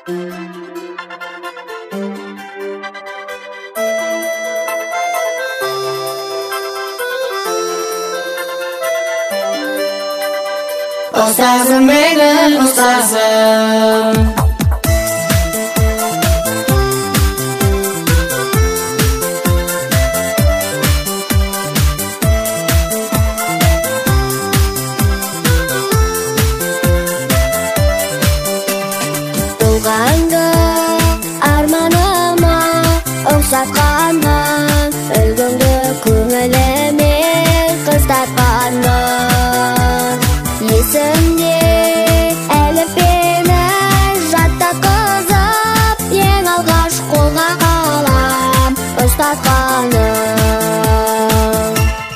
Ustazım benim ustazım. Bulganda armanıma uksatkanman, Ölgümdü көңіліме қыстатқанмын. Есімде әлі бені жаттатқызып, ең алғаш қолға қалам ұстатқаным.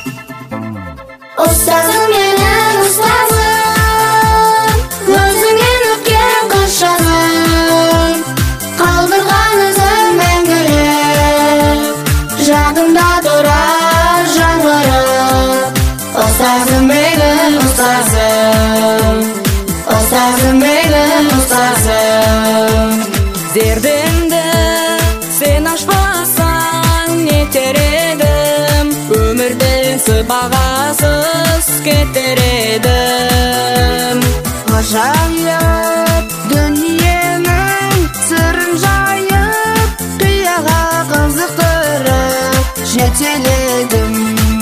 Ұстазым менің ұстазым, өзіңнен өткен қыс жазым, қалдырған ізім мәңгілік, жадымда тұрар жаңғырып. Ustazım benim ustazım. Ustazım benim ustazım. Зердеңді сен ашпасаң нетер едім, өмірдің сыбағасыз кетер едім. Ғажайып дүниенің сырын жайып, қияға қызықтырып жетеледім.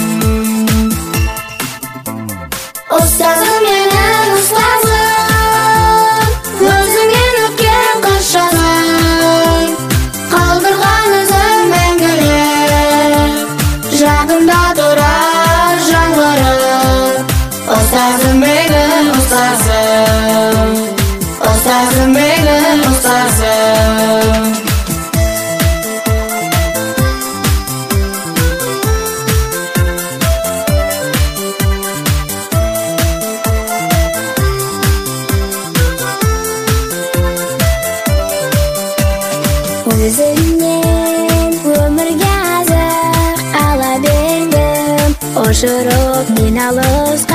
Ұстазым менің ұстазым, өзіңнен өткен қыс жазым, қалдырған ізім мәңгілік, жадымда тұрар жаңғырып. Ustazım benim ustazım. Ustazım benim ustazım. Өзіңнен өмірге азық ала бердім, ұшырып мен алыс